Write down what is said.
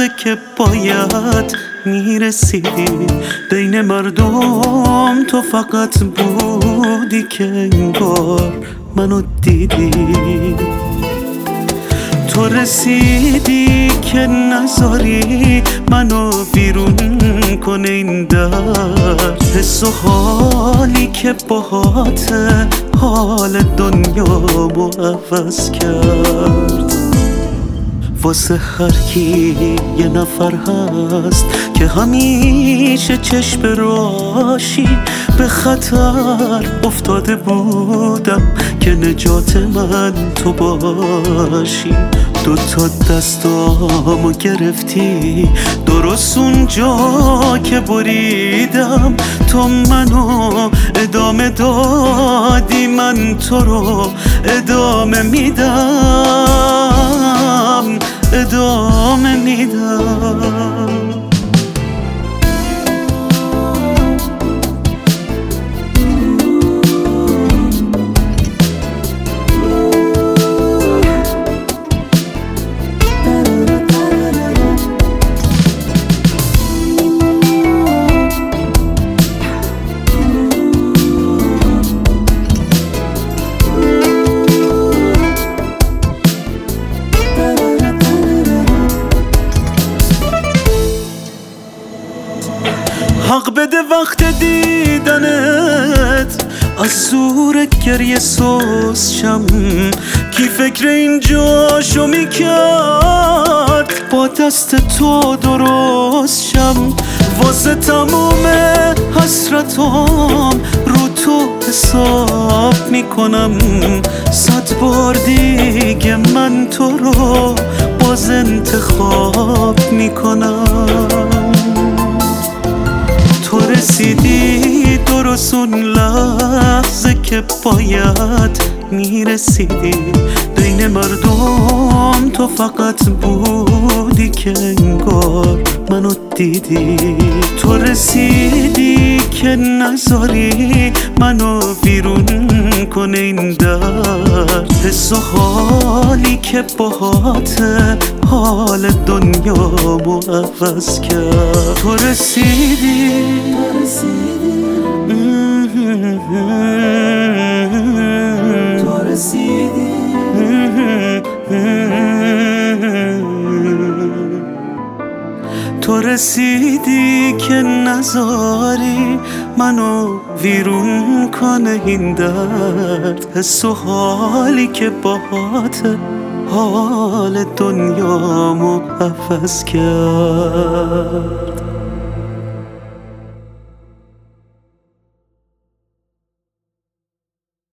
لحظه که باید میرسیدی بین مردم، تو فقط بودی که انگار منو دیدی. تو رسیدی که نذاری منو بیرون کنه این درد، حس و حالی که باهاته حال دنیامو عوض کرد. واسه هر کی یه نفر هست که همیشه چشم راشی به خطر افتاده بودم که نجات من تو باشی. دوتا دستامو گرفتی درست اونجا که بریدم، تو منو ادامه دادی، من تو رو ادامه میدم، ادامه میدم. حق بده وقت دیدنت از زور گریه سوز شم، کی فکر اینجاشو میکرد با دست تو درست شم. واسه تموم حسرتام رو تو حساب میکنم، 100 بار دیگه من تو رو باز انتخاب میکنم. تو رسیدی درست اون لحظه که باید میرسیدی بین مردم، تو فقط بودی که انگار منو دیدی. تو رسیدی که نذاری منو بیرون کنه این درد، حس و حالی که باهاته حال دنیامو عوض کرد. تو رسیدی تو رسیدی که نذاری منو ویرون کنه این درد، حس و حالی که باهاته حال دنیامو عوض کرد.